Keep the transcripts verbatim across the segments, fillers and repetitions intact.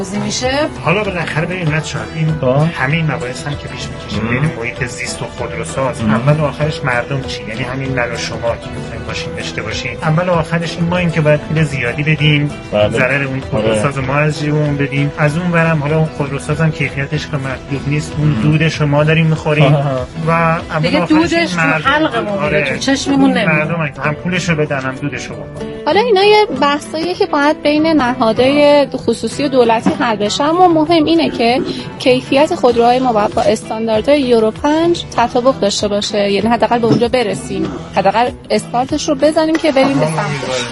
میشه. حالا بالاخره ببین نشد این همین مباحث هم که پیش میکشه بین محیط زیست و خودروساز، اول و آخرش مردم چی؟ یعنی همین من و شما که می‌خوایم ماشین داشته باشیم، اول و آخرش این ما این که باید پول زیادی بدیم، ضرر اون خودروساز ما از جیبمون بدیم، از اون برم حالا اون خودروساز هم کیفیتش که مطلوب نیست، اون دودش ما داریم می‌خوریم و اول و آخرش حلقمون میره تو چشممون نمیاد. مردم هم پولشو بدن هم دودشو بخورن. حالا اینا یه بحثاییه که باید بین نهادهای خصوصی و دولتی حل بشه، اما مهم اینه که کیفیت خودروهای ما باید با استانداردهای یورو پنج تطابق داشته باشه، یعنی حداقل به اونجا برسیم، حداقل استارتش رو بزنیم که بریم به سمتش.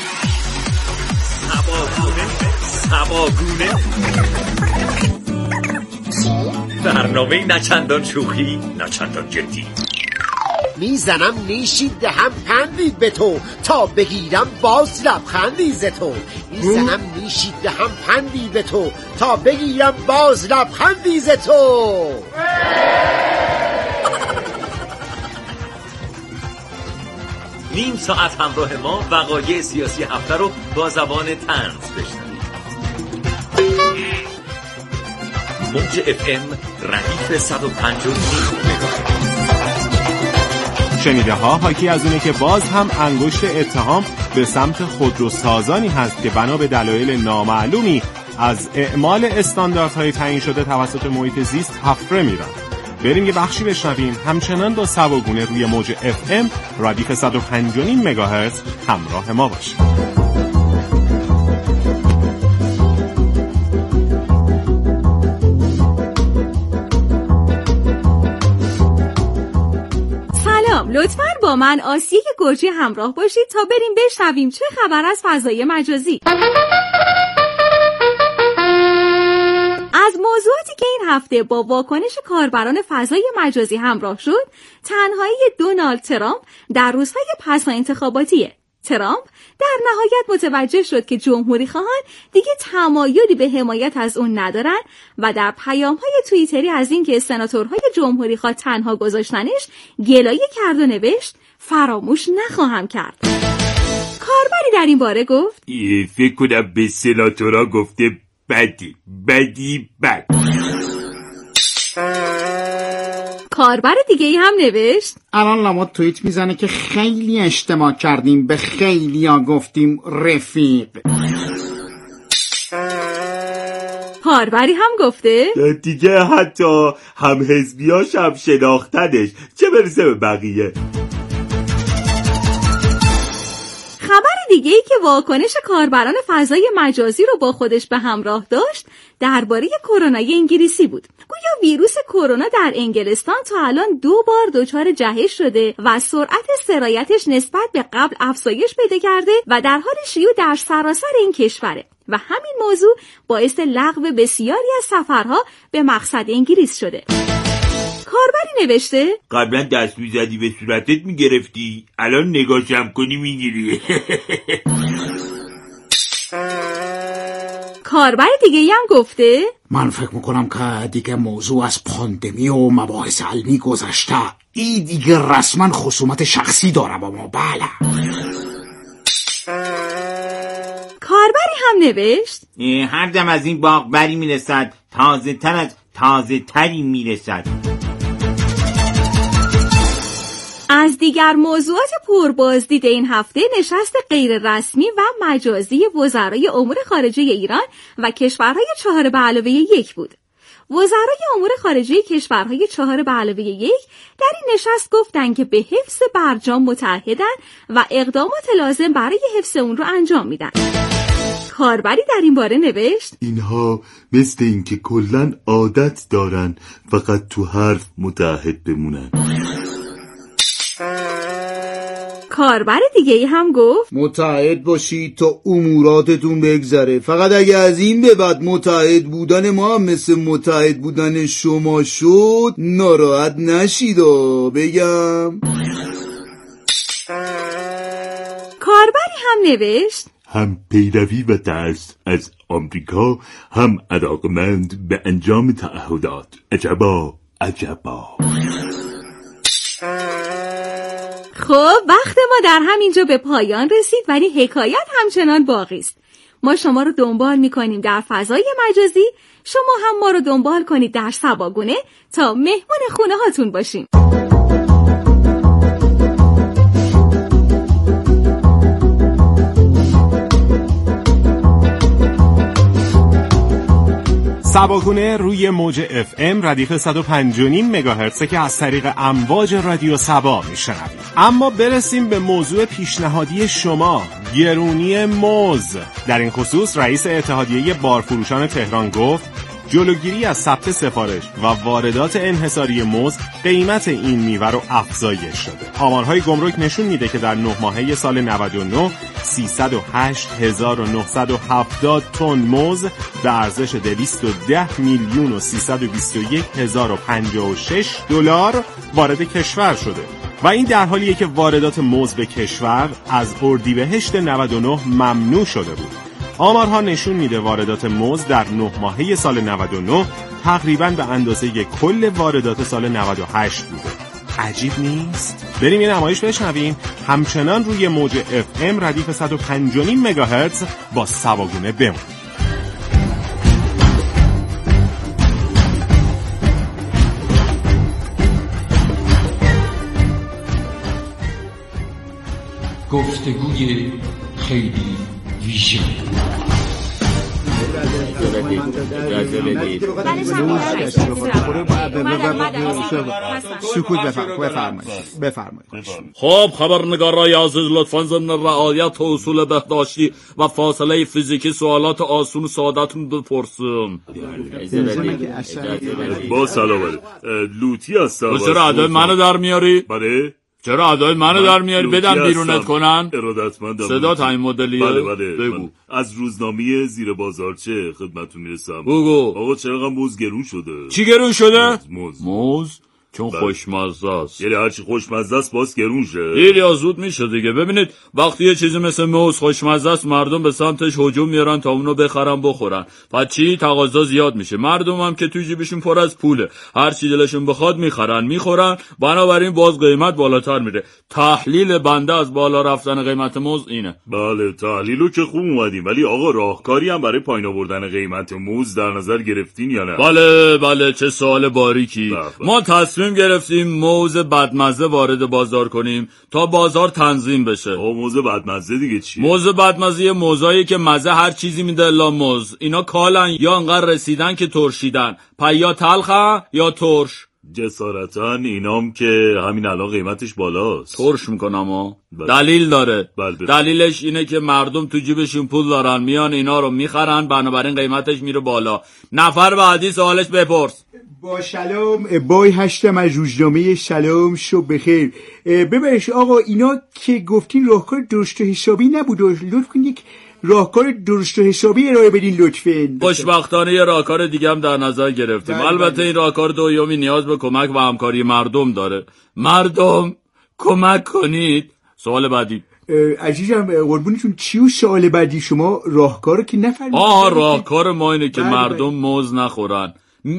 سباگونه برنامه نچندان شوخی نچندان جدی. میزنم نیشی دهم پندی به تو تا بگیرم باز لبخندی ز تو. میزنم نیشی دهم پندی به تو تا بگیرم باز لبخندی ز تو. نیم ساعت همراه ما وقایع سیاسی هفته رو با زبان طنز بشنوید. موج اف ام ردیف صد و پنج و نیم. شنیده ها حاکی از اونه که باز هم انگشت اتهام به سمت خودروسازانی هست که بنا به دلایل نامعلومی از اعمال استانداردهای تعیین شده توسط محیط زیست حفره میرن. بریم یه بخشی بشنویم. همچنان با سباگونه روی موج اف ام ردیف صد و پنج و نیم مگاهرتز همراه ما باشید. لطفاً با من آسیه گرجی همراه باشید تا بریم بشنویم چه خبر از فضای مجازی. از موضوعاتی که این هفته با واکنش کاربران فضای مجازی همراه شد، تنهایی دونالد ترامپ در روزهای پس انتخاباتیه. ترامپ در نهایت متوجه شد که جمهوری خواهان دیگه تمایلی به حمایت از اون ندارن و در پیام‌های توییتری از این که سناتورهای جمهوری خواه تنها گذاشتنش گلایه کرد و نوشت فراموش نخواهم کرد. کاربری در این باره گفت فکر کنم به سناتورها گفته بدی بدی بد. کاربر دیگه ای هم نوشت الان لامد توییت میزنه که خیلی اجتماع کردیم، به خیلی ها گفتیم رفیق. کاربری هم گفته دیگه حتی هم حزبیاش هم شناختنش، چه برسه به بقیه. خبر دیگه ای که واکنش کاربران فضای مجازی رو با خودش به همراه داشت درباره کرونای انگلیسی بود. گویا ویروس کرونا در انگلستان تا الان دو بار دچار جهش شده و سرعت سرایتش نسبت به قبل افزایش پیدا کرده و در حال شیوع در سراسر این کشوره و همین موضوع باعث لغو بسیاری از سفرها به مقصد انگلیس شده. کاربری نوشته قبلا دست میزدی به صورتت میگرفتی، الان نگاشم کنی میگیری. کاربر دیگه هم گفته من فکر میکنم که دیگه موضوع از پاندمی و مباحث علمی گذشته، این دیگه رسما خصومت شخصی داره با ما. بله. کاربری هم نوشت هر دم از این باغ بری میرسد، تازه تر از تازه تری میرسد. از دیگر موضوعات پربازدید این هفته نشست غیر رسمی و مجازی وزرای امور خارجه ایران و کشورهای چهار به علاوه یک بود. وزرای امور خارجه کشورهای چهار به علاوه یک در این نشست گفتند که به حفظ برجام متعهدن و اقدامات لازم برای حفظ اون رو انجام میدن. کاربری در این باره نوشت اینها مثل این که کلن عادت دارن فقط تو حرف متعهد بمونن. کاربر دیگه هم گفت متعهد باشید تا اموراتتون بگذره، فقط اگه از این به بعد متعهد بودن ما هم مثل متعهد بودن شما شد ناراحت نشید و بگم. کاربری هم نوشت هم پیروی و ترس از آمریکا، هم علاقمند به انجام تعهدات. عجبا عجبا. خب وقت ما در همینجا به پایان رسید، ولی حکایت همچنان باقی است. ما شما رو دنبال میکنیم در فضای مجازی، شما هم ما رو دنبال کنید در سباگونه تا مهمون خونه هاتون باشیم. سباگونه روی موج اف ام ردیف صد و پنج و نیم مگاهرتز که از طریق امواج رادیو سبا میشنوید. اما برسیم به موضوع پیشنهادی شما، گرونی موز. در این خصوص رئیس اتحادیه بارفروشان تهران گفت جلوگیری از ثبت سفارش و واردات انحصاری موز قیمت این میوه رو افزایش شده. آمارهای گمرک نشون میده که در نه ماهه سال نود و نه سیصد و هشت هزار و نهصد و هفتاد تن موز به ارزش دویست و ده میلیون و سیصد و بیست و یک هزار و پنجاه و شش دلار وارد کشور شده و این در حالیه که واردات موز به کشور از اردیبهشت نود و نه ممنوع شده بود. آمارها نشون میده واردات موز در نه ماهه سال نود و نه تقریباً به اندازه کل واردات سال نود و هشت بوده. عجیب نیست؟ بریم یه نمایش بشنویم. همچنان روی موج اف ام ردیف صد و پنج و نیم مگاهرتز با سباگونه بمونید. گفتگوی خیلی ویژه. سکوت بفرمایید بفرمایید. خب خبرنگارای عزیز، لطفاً ضمن رعایت اصول بهداشتی و فاصله فیزیکی سوالات آسون سادتون بپرسیم. با سلام. لوتی هستم. چرا ادای منو در میاری؟ بله. چرا ادای منو در میاری؟ بدم بیرونت کنن؟ ارادتمندم. صدا این مدلیه؟ بله بله. بگو. از روزنامه زیر بازارچه خدمتتون میرسم. بگو. آقا چرا موز گرون شده؟ چی گرون شده؟ موز. موز؟ چون بله. خوشمزه است. یعنی هرچی خوشمزه است باز گرون شه. دیر یا زود میشه دیگه. ببینید وقتی یه چیزی مثل موز خوشمزه است، مردم به سمتش هجوم میارن تا اونو بخرن بخورن. پس چی؟ تقاضا زیاد میشه. مردم هم که توی جیبشون پر از پوله، هر چی دلشون بخواد میخرن میخورن، بنابراین باز قیمت بالاتر میره. تحلیل بنده از بالا رفتن قیمت موز اینه. بله تحلیلو که خوب اومدیم، ولی آقا راهکاری هم برای پایین آوردن قیمت موز در نظر گرفتین یا نه؟ بله بله، چه سوال باریکی. بله. ما تصمیم گرفتیم موز بدمزه وارد بازار کنیم تا بازار تنظیم بشه. آقا موز بدمزه دیگه چیه؟ موز بدمزه یه موزایی که مزه هر چیزی میده الا موز. اینا کالن یا انقدر رسیدن که ترشیدن، پس یا تلخن یا ترش. جسارتا اینام که همین الان قیمتش بالاست. ترش میکنم ها. بله. دلیل داره. بله. دلیلش اینه که مردم تو جیبشون پول دارن، میان اینا رو میخرن، بنابراین قیمتش میره بالا. نفر بعدی سوالش بپرس. با سلام، بای هشتم از روزنامه سلام، شب بخیر. ببرش آقا، اینا که گفتین راهکار درست و حسابی نبود، لطف کن یک راهکار درست و حسابی ارائه بدین لطفاً. خوشبختانه یه راهکار دیگه هم در نظر گرفتیم. بله البته بله. این راهکار دومی نیاز به کمک و همکاری مردم داره. مردم کمک کنید. سوال بعدی. عزیزم قربونتون، چی و سوال بعدی شما؟ راهکار که نفهمیدم. آه راهکار ما اینه که بله مردم بله. موز نخورن.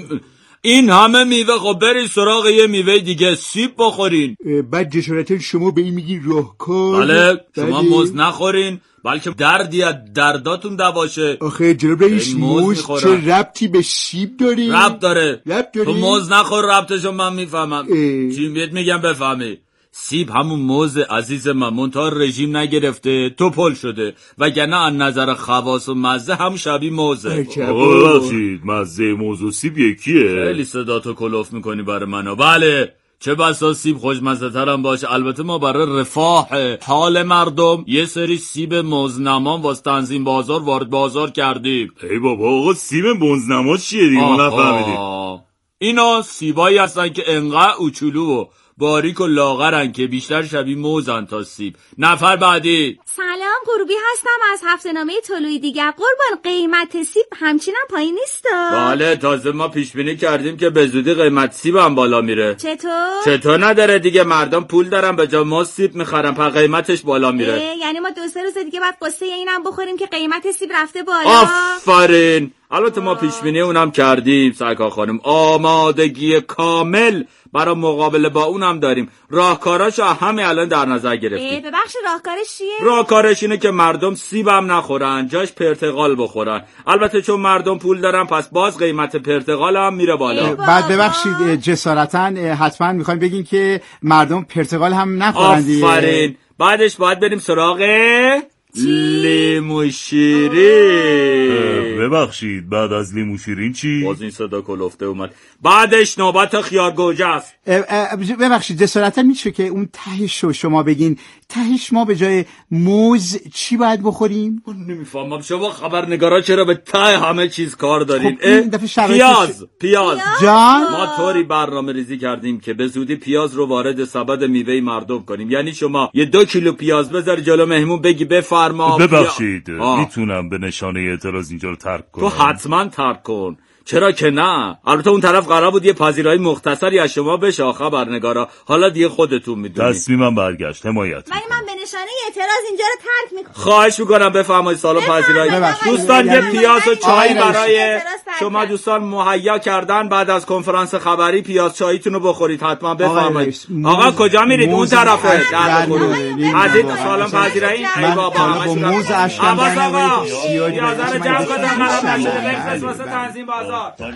این همه میوه، خب برید سراغ یه میوه دیگه، سیب بخورین. بعد جسارتا شما به این میگین راهکار؟ بله شما موز نخورین بلکه دردی از درداتون دواشه. آخه جناب رئیس، موز چه ربطی به سیب داری؟ ربط داره. ربط داری؟ تو موز نخور، ربطشو من میفهمم. چی بهت میگم بفهمی؟ سیب همون موز عزیز من، منتها رژیم نگرفته، توپل شده، وگرنه از نظر خواص و مزه هم شبیه موزه. آقا ببخشید، مزه موز و سیب یکیه؟ خیلی صداتو کلوف میکنی برای منو. بله چه بسا سیب خوشمزه ترم باشه. البته ما برای رفاه حال مردم یه سری سیب موزنمان واسه تنظیم بازار وارد بازار کردیم. ای بابا آقا، سیب موزنما چیه دیگه؟ ما نفهمیدیم. اینا سیبایی هستن که انقدر اوچولو و باریک و لاغرن که بیشتر شبیه موزن تا سیب. نفر بعدی. سلام، غروبی هستم از هفته نامه طلوعی دیگر. قربان، قیمت سیب همچنان پایین نیست؟ بله تازه ما پیش بینی کردیم که به زودی قیمت سیب هم بالا میره. چطور؟ چطور نداره دیگه، مردم پول دارن به جای ما سیب میخرن، پر قیمتش بالا میره. یعنی ما دو سه روز دیگه بعد قصه اینم بخوریم که قیمت سیب رفته بالا. آفرین. البته ما پیش بینی اونم کردیم سرکار خانم، آمادگی کامل برای مقابله با اونم داریم. راهکاراش همه الان در نظر گرفتیم. ببخش راهکارش چیه؟ راهکارش اینه که مردم سیب هم نخورن، جاش پرتقال بخورن. البته چون مردم پول دارن پس باز قیمت پرتقال هم میره بالا. بعد ببخشید جسارتاً حتما میخوایم بگین که مردم پرتقال هم نخورن دیگه. آفرین. بعدش باید بریم سراغ لیمو شیرین. ببخشید بعد از لیمو شیرین چی؟ باز این صدا کلفته اومد. بعدش نوبت خیار گوجه است. ببخشید جسارتا میشه که اون تهش رو شما بگین؟ تهش ما به جای موز چی باید بخوریم؟ نمیفهمم شما خبرنگارا چرا به ته همه چیز کار دارین؟ خب پیاز پیاز جان ما طوری برنامه ریزی کردیم که به زودی پیاز رو وارد سبد میوه مردم کنیم. یعنی شما یه دو کیلو پیاز بذاری جلو مهمون بگی بفرما. ببخشید میتونم به نشانه اعتراض اینجا رو ترک کنم؟ تو حتما ترک کن. چرا که نه؟ البته اون طرف قرار بود یه پذیرایی مختصری از شما بشه خبرنگارا. حالا دیگه خودتون میدونید. تصمیمم برگشت. حمایت. ولی من به نشانه اعتراض اینجا رو ترک میکنم. خواهش میکنم بفرمایید سالن پذیرایی. دوستان یه پیاز و چای برای شما دوستان مهیا کردن. بعد از کنفرانس خبری پیاز چاییتون رو بخورید حتما. بفرمایید. آقا کجا میرید؟ اون طرفه. در خروج. از این سالن پذیرایی. ای بابا. موز اشکم آقا پیازا رو جمع کنید خراب نشه. بفرست واسه تنظیم بازار.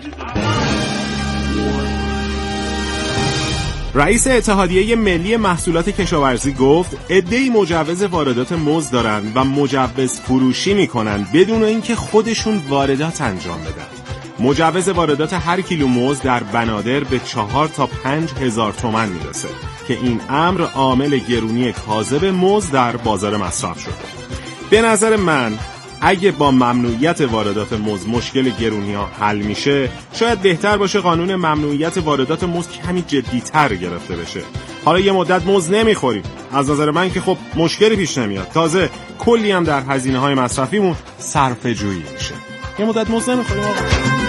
رئیس اتحادیه ملی محصولات کشاورزی گفت عده‌ای مجوز واردات موز دارن و مجوز فروشی میکنن بدون اینکه خودشون واردات انجام بدن. مجوز واردات هر کیلو موز در بنادر به چهار تا پنج هزار تومان میرسه که این امر عامل گرونی کاذب موز در بازار مصرف شده. به نظر من اگه با ممنوعیت واردات موز مشکل گرونی ها حل میشه شاید بهتر باشه قانون ممنوعیت واردات موز کمی جدی‌تر گرفته بشه. حالا یه مدت موز نمیخوریم، از نظر من که خب مشکلی پیش نمیاد، تازه کلی هم در هزینه های مصرفیمون صرفه جویی میشه. یه مدت موز نمیخوریم آقا.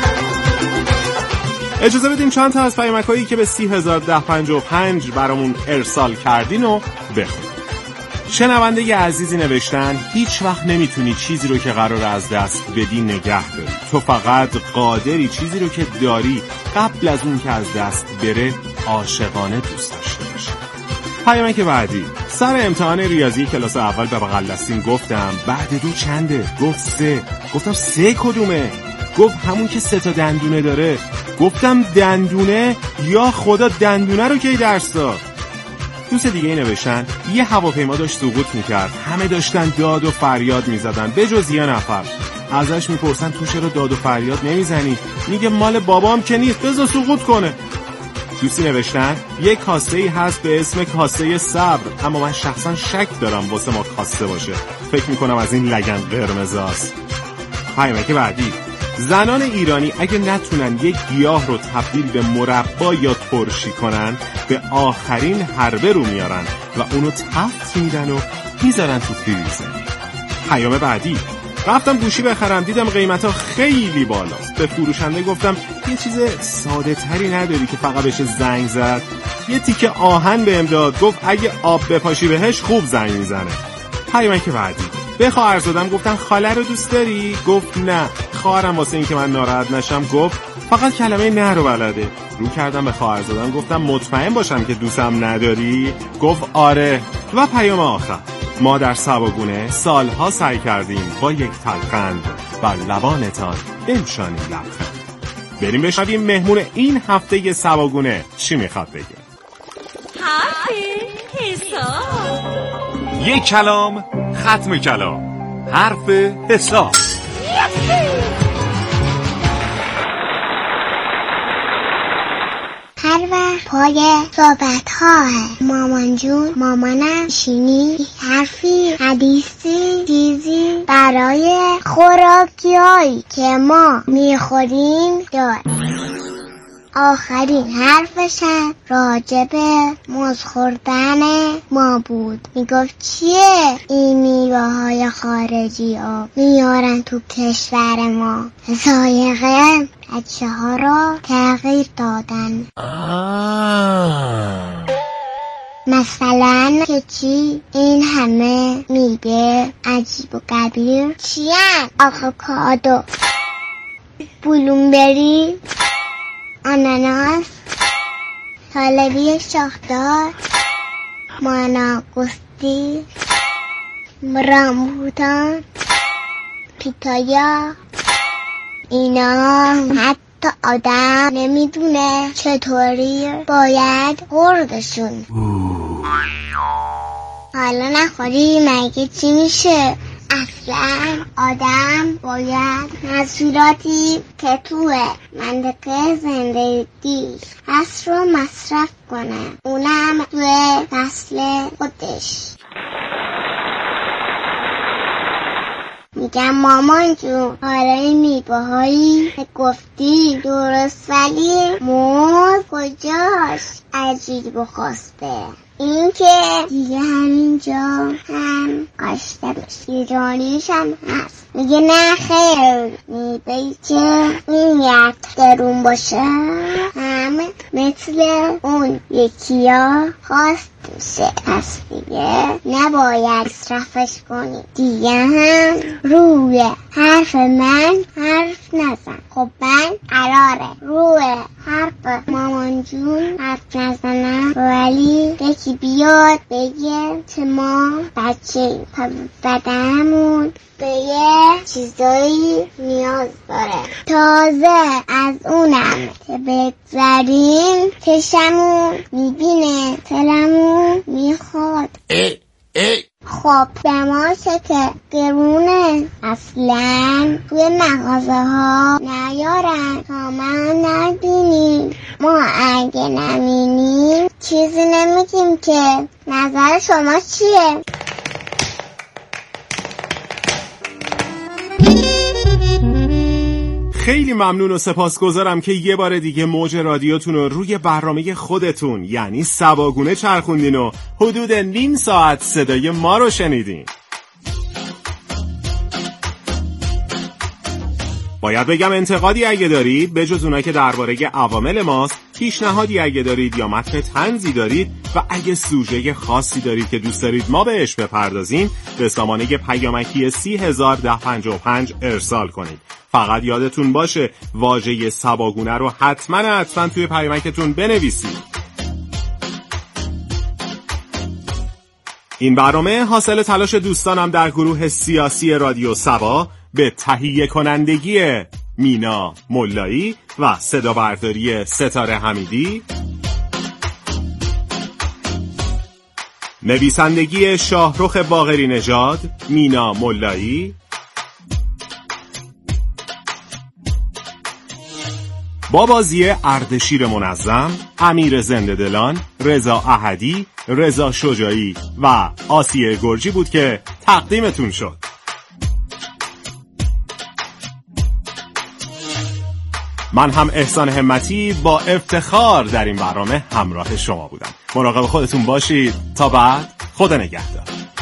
اجازه بدیم چند تا از پیامک‌هایی که به سی هزار ده پنجاه و پنج برامون ارسال کردین و بخونیم. شنونده عزیزی نوشتن هیچ وقت نمیتونی چیزی رو که قرار از دست بدی نگه داری. تو فقط قادری چیزی رو که داری قبل از اون که از دست بره عاشقانه دوست داشته باشی. پیامک بعدی. سر امتحان ریاضی کلاس اول به بغل دستیم گفتم بعد دو چنده؟ گفت سه. گفتم سه کدومه؟ گفت همون که سه تا دندونه داره. گفتم دندونه؟ یا خدا دندونه رو کی درس داد؟ دوست دیگه ای نوشتن یه هواپیما داشت سقوط میکرد، همه داشتن داد و فریاد میزدن به جز یه نفر. ازش میپرسن تو چرا داد و فریاد نمیزنی؟ میگه مال بابام که نیست، بذار سقوط کنه. دوستی نوشتن یه کاسه ای هست به اسم کاسه صبر، اما من شخصا شک دارم واسه ما کاسه باشه، فکر میکنم از این لگن قرمزاست. پیامک بعدی. زنان ایرانی اگه نتونن یک گیاه رو تبدیل به مربا یا ترشی کنن به آخرین حربه رو میارن و اونو تفت میدن و میذارن تو فریزر. پیام بعدی. رفتم گوشی بخرم دیدم قیمتا خیلی بالاست. به فروشنده گفتم یه چیز ساده تری نداری که فقط بشه زنگ زد؟ یه تیکه آهن بهم داد، گفت اگه آب بپاشی بهش خوب زنگ میزنه. پیام که بعدی. به خواهر زادم گفتم خاله رو دوست داری؟ گفت نه. خواهرم واسه این که من ناراحت نشم گفت فقط کلمه نه رو بلده. رو کردم به خواهر زادم گفتم مطمئن باشم که دوستم نداری؟ گفت آره. و پیام آخر. ما در سباگونه سالها سعی کردیم با یک تلقند بر لبانتان بنشانیم لبخند. بریم بشنویم مهمون این هفته سباگونه چی میخواد بگه. حرف حساب. یک کلام ختم کلام. حرف حساب. هر وقت پای صحبت ها مامان جون مامانم شینی حرفی حدیثی چیزی برای خوراکی هایی که ما میخوریم دار. آخرین حرفشم راجب موز خوردن ما بود. میگفت چیه این میوه های خارجی ها میارن تو کشور ما، ذائقه بچه ها را تغییر دادن. آه. مثلا که چی این همه میوه عجیب و غریب چیه؟ آووکادو بلومبری، آناناس، طالبی شاخدار، ماناگوستی، رامبوتان، پیتایا. اینا حتی آدم نمیدونه چطوری باید خوردشون. حالا نخوری مگه چی میشه؟ اصلا آدم باید محصولاتی که توی منطقه زندگیش هست رو مصرف کنه، اونم توی فصل خودش. میگم مامان جون، حالا این میوه‌هایی که گفتی درست، ولی موز کجاست؟ عجیب و خواسته. این که دیگه همینجا هم قشته بشه، ایرانیش هم هست. میگه نه خیر، میبایی که این یک درون باشه هم مثل اون یکی ها خواست میشه، پس دیگه نباید صرفش کنی. دیگه هم روی حرف من حرف نزن. خب من قراره روی حرف مامان جون حرف نزنم، ولی یکی بیاد بگه که ما بچه بدنمون به یه چیزایی نیاز داره. تازه از اونم که بگذاریم چشمون میبینه، تلمون میخواد. ای ای خب دماشه که گرونه، اصلا توی مغازه ها نیارن تا من نبینیم. ما اگه نبینیم چیزی نمیگیم که. نظر شما چیه؟ خیلی ممنون و سپاسگزارم که یه بار دیگه موج رادیوتون رو روی برنامه خودتون یعنی سباگونه چرخوندین و حدود نیم ساعت صدای ما رو شنیدین. باید بگم انتقادی اگه دارید به جز اونایی که درباره عوامل ماست، پیشنهادی اگه دارید یا متن طنزی دارید و اگه سوژه خاصی دارید که دوست دارید ما بهش بپردازیم، به سامانه پیامکی سی هزار ده پنجاه و پنج ارسال کنید. فقط یادتون باشه واژه سباگونه رو حتما حتما توی پیامکتون بنویسید. این برنامه حاصل تلاش دوستانم در گروه سیاسی رادیو سبا به تهیه کنندگی مینا ملایی و صدا برداری ستاره حمیدی، نویسندگی شاهرخ باقری نژاد، مینا ملایی، با بازی اردشیر منظم، امیر زنده‌دلان، رضا احدی، رضا شجاعی و آسیه گرجی بود که تقدیمتون شد. من هم احسان همتی با افتخار در این برنامه همراه شما بودم. مراقب خودتون باشید. تا بعد، خدا نگهدار.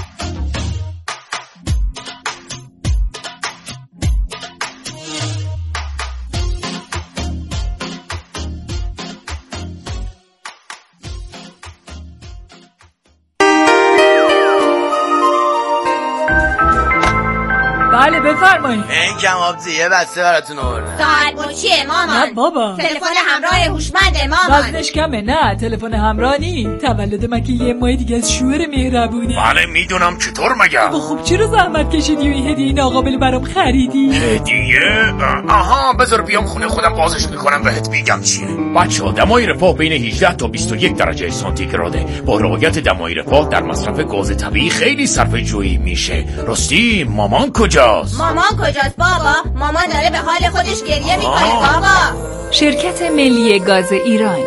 بله بفرمایید. این کم‌آبزی یه بسته براتون آوردم. ساعت با چیه مامان؟ نه بابا. تلفن همراه هوشمند مامان. وزنش کمه. نه تلفن همراه نی. تولد من که یه ماه دیگه از شوهر مهربونه. بله میدونم، چطور مگه؟ خب چرا زحمت کشیدی و این هدیه ناقابل برام خریدی؟ هدیه؟ آها بذار بیام خونه خودم بازش میکنم بهت میگم چیه. بچه‌ها دمای رفاه بین هجده تا بیست و یک درجه سانتیگراده. با رعایت دمای رفاه در مصرف گاز طبیعی خیلی صرفه جویی میشه. راستی مامان کجاست؟ مامان کجاست بابا؟ مامان داره به حال خودش گریه میکنه بابا. شرکت ملی گاز ایران.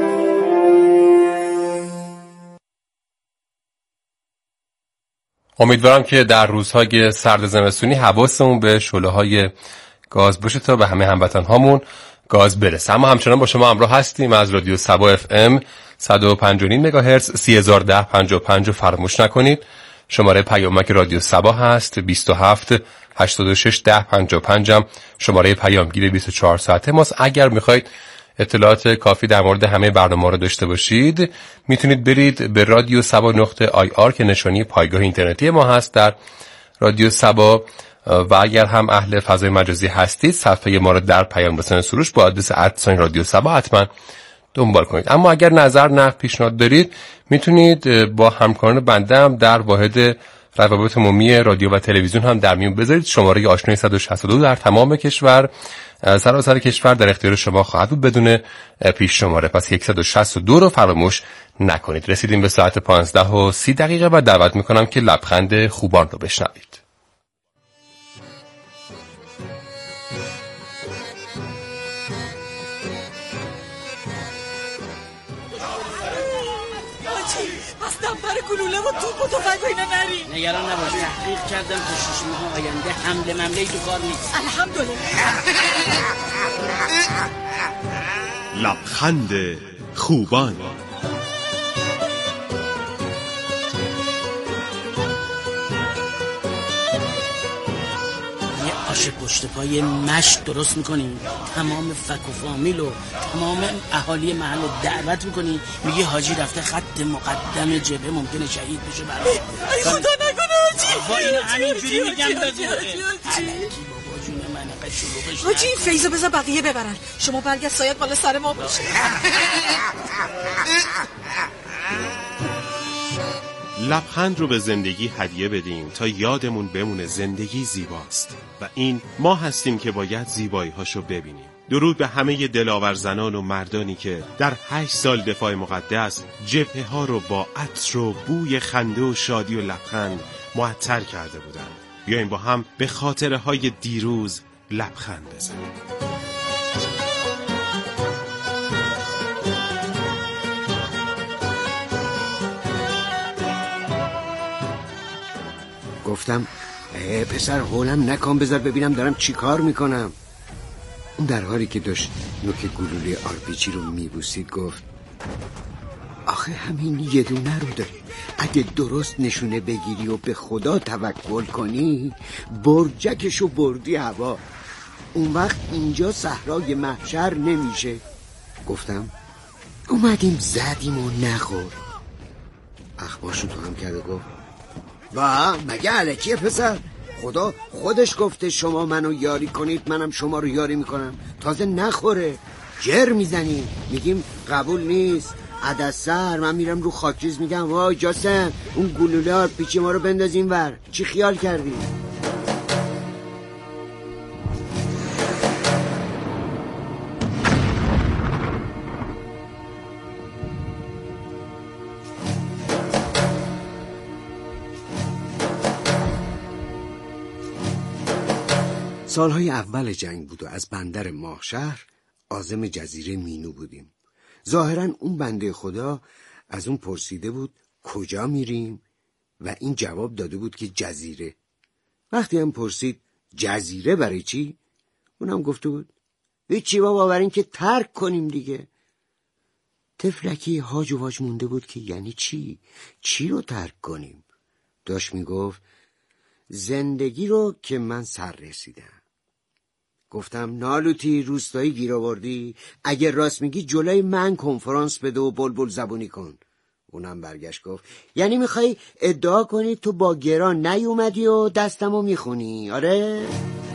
امیدوارم که در روزهای سرد زمستونی حواسمون به شعله‌های گاز باشه تا به همه هموطن هامون گاز برسه. اما همچنان با شما همراه هستیم از رادیو سبا اف ام صد و پنج و نیم مگاهرتز سی هزار و ده پنجاه و پنج رو فراموش نکنید. شماره پیامک رادیو سبا هست بیست و هفت هشتاد و شش ده پنجاه و پنج هم شماره پیامگیر بیست و چهار ساعته ماست. اگر میخواید اطلاعات کافی در مورد همه برنامه رو داشته باشید میتونید برید به رادیو سبا نقطه آی آر که نشانی پایگاه اینترنتی ما هست. در رادیو سبا و اگر هم اهل فضای مجازی هستید صفحه ما رو در پیام رسان سروش با آدرس ادساین رادیو سبا حتما دنبال کنید. اما اگر نظر، نقد، پیشنهاد دارید میتونید با همکاران بنده هم در واحد روابط عمومی رادیو و تلویزیون هم در میون بذارید. شماره آشنایی صد و شصت و دو در تمام کشور، سراسر کشور در اختیار شما خواهد بود بدون پیش شماره. پس صد و شصت و دو رو فراموش نکنید. رسیدیم به ساعت پانزده و سی دقیقه و دعوت میکنم که لبخند خوبان رو بشنوید. گلوله و توپ و تفنگ و اینا نری. نگران نباش، تحقیق کردم تا شش ماه آینده حمله ممله تو کار نیست. الحمدلله. لبخند خوبان. یه آش پشت پای مشت درست میکنی، تمام فک و فامیل و تمام اهالی محل رو دعوت میکنی، میگی حاجی رفته خط مقدم جبهه ممکنه شهید بشه براش. ای خدا نکنه حاجی. با اینو همینجوری میگم بگو. حاجی این فیضو بذار بقیه ببرن، شما برگرد سایت بالا سر ما باشه. لبخند رو به زندگی هدیه بدیم تا یادمون بمونه زندگی زیباست و این ما هستیم که باید زیبایی هاشو ببینیم. درود به همه دلاور زنان و مردانی که در هشت سال دفاع مقدس جبهه ها رو با عطر و بوی خنده و شادی و لبخند معطر کرده بودن. بیایم با هم به خاطره های دیروز لبخند بزنیم. گفتم اه پسر هولم نکن، بذار ببینم دارم چی کار میکنم. اون در حالی که داشت نوک گلوله آرپیجی رو میبوسید گفت آخه همین یه دونه رو داری، اگه درست نشونه بگیری و به خدا توکل کنی برجکشو بردی هوا، اون وقت اینجا صحرای محشر نمیشه. گفتم اومدیم زدیم و نخور. اخبارشو تو هم کرده گفت با مگه علکیه پسر، خدا خودش گفته شما منو یاری کنید منم شما رو یاری میکنم، تازه نخوره جر میزنیم میگیم قبول نیست. عدسر من میرم رو خاکریز میگم وای جاسم اون گلوله آرپیچی ما رو بندازیم ور، چی خیال کردی؟ سالهای اول جنگ بود و از بندر ماهشهر عازم جزیره مینو بودیم. ظاهراً اون بنده خدا از اون پرسیده بود کجا میریم و این جواب داده بود که جزیره. وقتی هم پرسید جزیره برای چی؟ اونم گفته بود هیچی بابا برای این که ترک کنیم دیگه. طفلکی هاج و واج مونده بود که یعنی چی؟ چی رو ترک کنیم؟ داشت میگفت زندگی رو که من سر رسیدم. گفتم نالوتی روستایی گیر آوردی، اگه راست میگی جلوی من کنفرانس بده و بلبل زبونی کن. اونم برگشت گفت یعنی میخوای ادعا کنی تو با گران نیومدی و دستمو میخونی؟ آره؟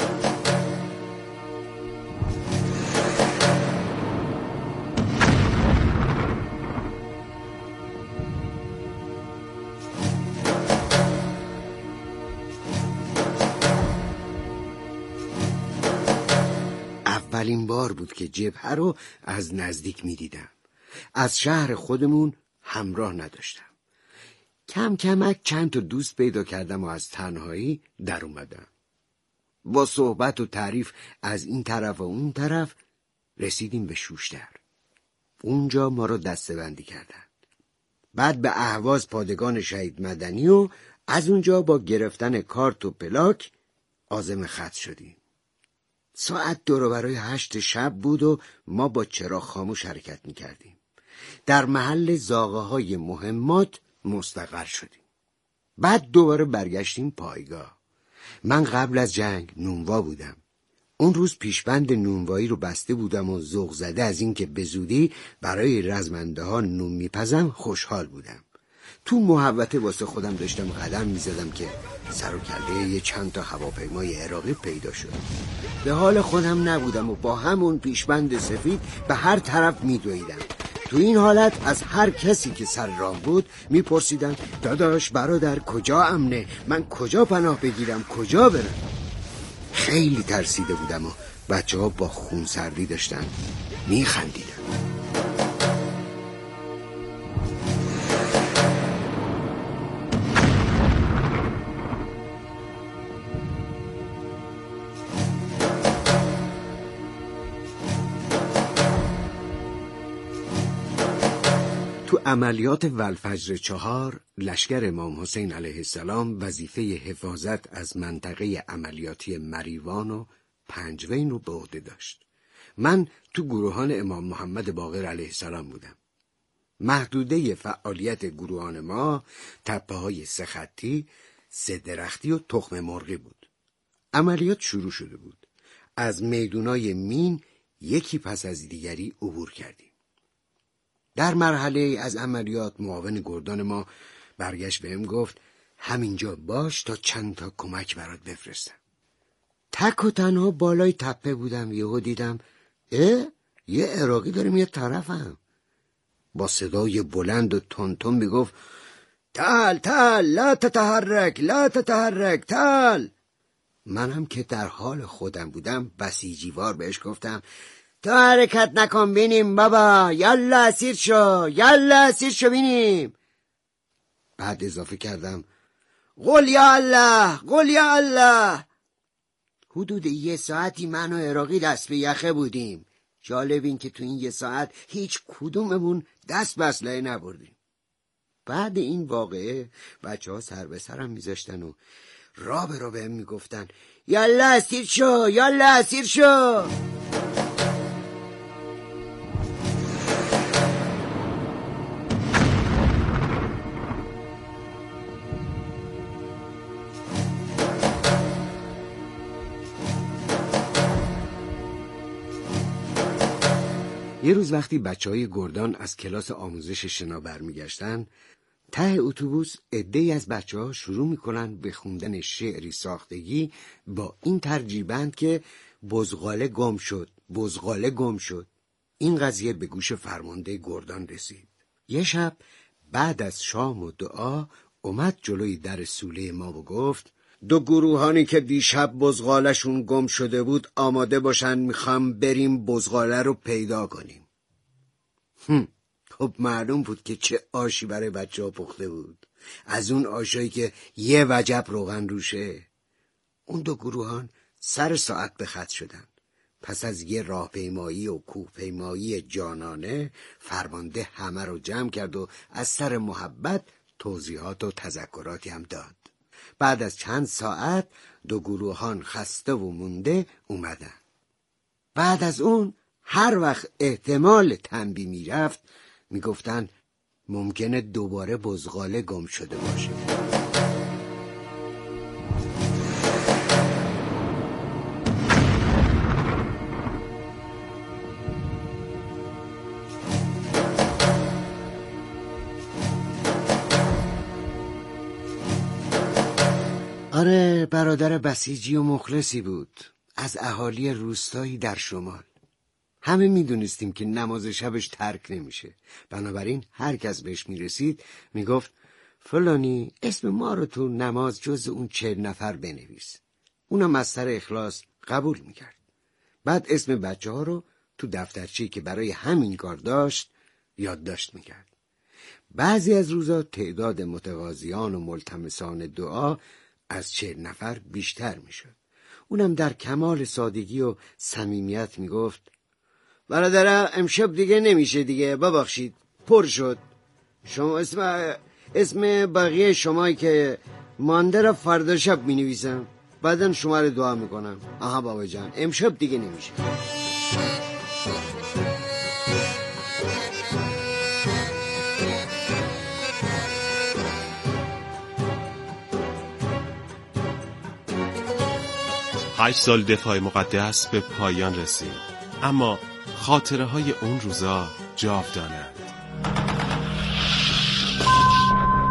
اولین بار بود که جبهه رو از نزدیک می دیدم. از شهر خودمون همراه نداشتم. کم کمک چند تا دوست پیدا کردم و از تنهایی در اومدم. با صحبت و تعریف از این طرف و اون طرف رسیدیم به شوشتر. اونجا ما رو دسته بندی کردن. بعد به اهواز پادگان شهید مدنی و از اونجا با گرفتن کارت و پلاک عازم خط شدیم. ساعت دور و برای هشت شب بود و ما با چراغ خاموش حرکت می کردیم. در محل زاغه های مهمات مستقر شدیم. بعد دوباره برگشتیم پایگاه. من قبل از جنگ نونوا بودم. اون روز پیشبند نونوایی رو بسته بودم و ذوق زده از این که به زودی برای رزمنده ها نون میپزم خوشحال بودم. تو محوطه واسه خودم داشتم قدم میزدم که سر و کله یه چند تا هواپیمای عراقی پیدا شد. به حال خودم نبودم و با همون پیشبند سفید به هر طرف میدویدم. تو این حالت از هر کسی که سر راه بود میپرسیدن داداش برادر کجا امنه؟ من کجا پناه بگیرم؟ کجا برم؟ خیلی ترسیده بودم و بچه ها با خونسردی داشتن میخندیدن. تو عملیات والفجر چهار لشکر امام حسین علیه السلام وظیفه حفاظت از منطقه عملیاتی مریوان و پنجوین رو به عهده داشت. من تو گروهان امام محمد باقر علیه السلام بودم. محدوده فعالیت گروهان ما تپه های سه خطی، سه درختی و تخم مرغی بود. عملیات شروع شده بود. از میدونای مین یکی پس از دیگری عبور کردیم. در مرحله از عملیات معاون گردان ما برگشت بهم گفت همینجا باش تا چند تا کمک برات بفرستم. تک و تنها بالای تپه بودم، یهو دیدم اه یه عراقی داره میاد طرفم. با صدای بلند و تندتند میگفت تعال تعال لا تتحرک لا تتحرک تعال. منم که در حال خودم بودم بسیجیوار بهش گفتم تو حرکت نکن بینیم بابا، یالا اسیر شو یالا اسیر شو بینیم. بعد اضافه کردم قول یا الله قول یا الله. حدود یه ساعتی من و عراقی دست به یخه بودیم. جالب این که تو این یه ساعت هیچ کدوممون دست به اسلحه نبردیم. بعد این واقعه بچه ها سر به سرم میذاشتن و را به را بهم میگفتن یالا اسیر شو یالا اسیر شو. یه روز وقتی بچه های گردان از کلاس آموزش شنا برمیگشتن، ته اتوبوس عده‌ای از بچه ها شروع میکنن به خوندن شعری ساختگی با این ترجیبند که بزغاله گم شد بزغاله گم شد. این قضیه به گوش فرمانده گردان رسید. یه شب بعد از شام و دعا اومد جلوی در سوله ما و گفت دو گروهانی که دیشب بزغالشون گم شده بود آماده باشن، میخوام بریم بزغاله رو پیدا کنیم. هم. خب معلوم بود که چه آشی برای بچه ها پخته بود، از اون آشایی که یه وجب روغن روشه. اون دو گروهان سر ساعت به خط شدن. پس از یه راهپیمایی و کوهپیمایی جانانه فرمانده همه رو جمع کرد و از سر محبت توضیحات و تذکراتی هم داد. بعد از چند ساعت دو گروهان خسته و مونده اومدن. بعد از اون هر وقت احتمال تنبی میرفت میگفتن ممکنه دوباره بزغاله گم شده باشه. آره برادر بسیجی و مخلصی بود، از اهالی روستایی در شمال. همه میدونستیم که نماز شبش ترک نمیشه، بنابراین هر کس بهش میرسید میگفت فلانی اسم ما رو تو نماز جز اون چهل نفر بنویس. اونم از سر اخلاص قبول میکرد. بعد اسم بچه ها رو تو دفترچه‌ای که برای همین کار داشت یادداشت میکرد. بعضی از روزا تعداد متقاضیان و ملتمسان دعا از چهل نفر بیشتر میشد. اونم در کمال سادگی و صمیمیت میگفت برادرم امشب دیگه نمیشه دیگه، ببخشید پر شد. شما اسم اسم بقیه شمایی که مانده را فردا شب مینویسم، بعدن شما رو دعا میکنم. آها بابا جان امشب دیگه نمیشه. هشت سال دفاع مقدس به پایان رسید، اما خاطره های اون روزا جاودانند.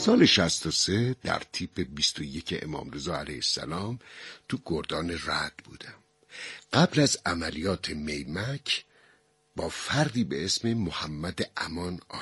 سال شصت و سه در تیپ بیست و یک امام رضا علیه السلام تو گردان رد بودم. قبل از عملیات میمک با فردی به اسم محمد امان